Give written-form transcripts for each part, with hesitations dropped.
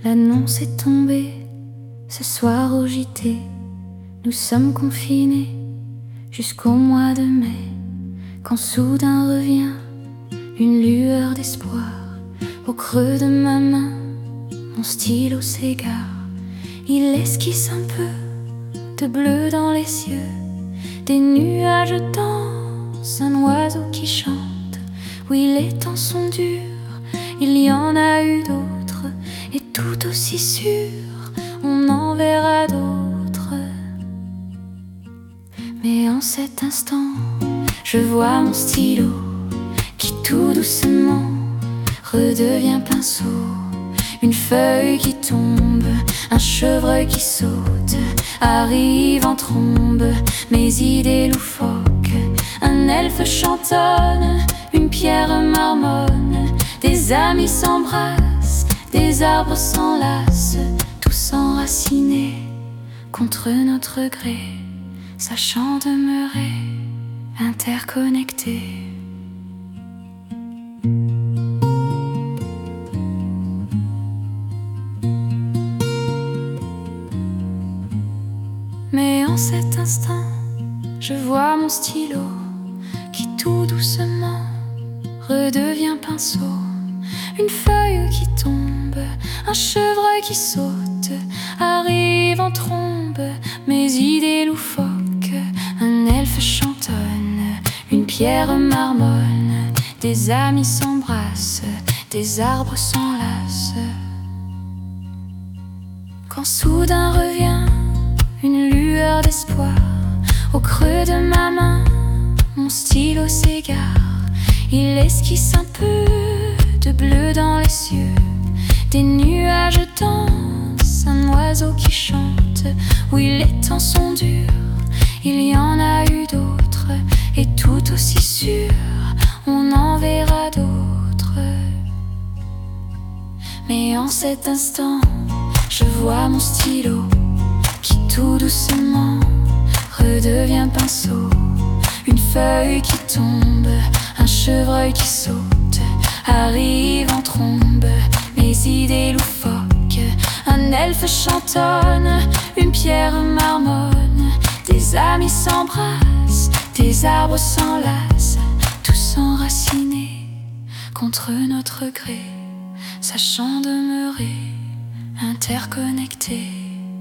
L'annonce est tombée, ce soir au JT. Nous sommes confinés jusqu'au mois de mai, quand soudain revient une lueur d'espoir. Au creux de ma main, mon stylo s'égare. Il esquisse un peu de bleu dans les cieux, des nuages dansent, un oiseau qui chante. Oui, les temps sont durs, il y en a eu d'autres, et tout aussi sûr, on en verra d'autres. Mais en cet instant, je vois mon stylo qui tout doucement redevient pinceau. Une feuille qui tombe, un chevreuil qui saute, arrive en trombe mes idées loufoques. Un elfe chantonne, une pierre marmonne, des amis s'embrassent, des arbres s'enlacent, tous enracinés contre notre gré, sachant demeurer interconnectés. Mais en cet instant, je vois mon stylo qui tout doucement redevient pinceau. Une feuille qui tombe, un chevreuil qui saute, arrive en trombe mes idées loufoques. Un elfe chantonne, une pierre marmonne, des amis s'embrassent, des arbres s'enlacent. Quand soudain revient une lueur d'espoir, au creux de ma main, mon stylo s'égare. Il esquisse un peu de bleu dans les cieux, des nuages dansent, un oiseau qui chante. Oui, les temps sont durs, il y en a eu d'autres, et tout aussi sûr, on en verra d'autres. Mais en cet instant, je vois mon stylo qui tout doucement redevient pinceau. Une feuille qui tombe, un chevreuil qui saute, arrive en trombe mes idées loufoques. Un elfe chantonne, une pierre marmonne, des amis s'embrassent, des arbres s'enlacent, tous enracinés contre notre gré, sachant demeurer interconnectés.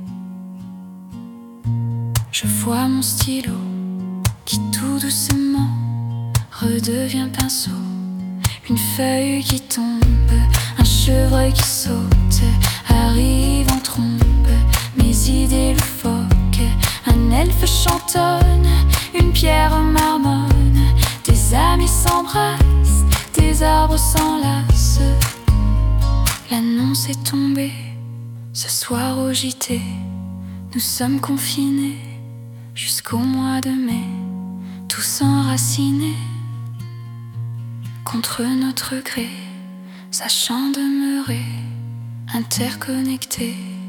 Je vois mon stylo qui tout doucement redevient pinceau. Une feuille qui tombe, un chevreuil qui saute, arrive en trombe mes idées loufoques. Un elfe chantonne, une pierre marmonne, des amis s'embrassent, des arbres s'enlacent. L'annonce est tombée, ce soir au JT. Nous sommes confinés jusqu'au mois de mai, tous enracinés contre notre gré, sachant demeurer interconnectés.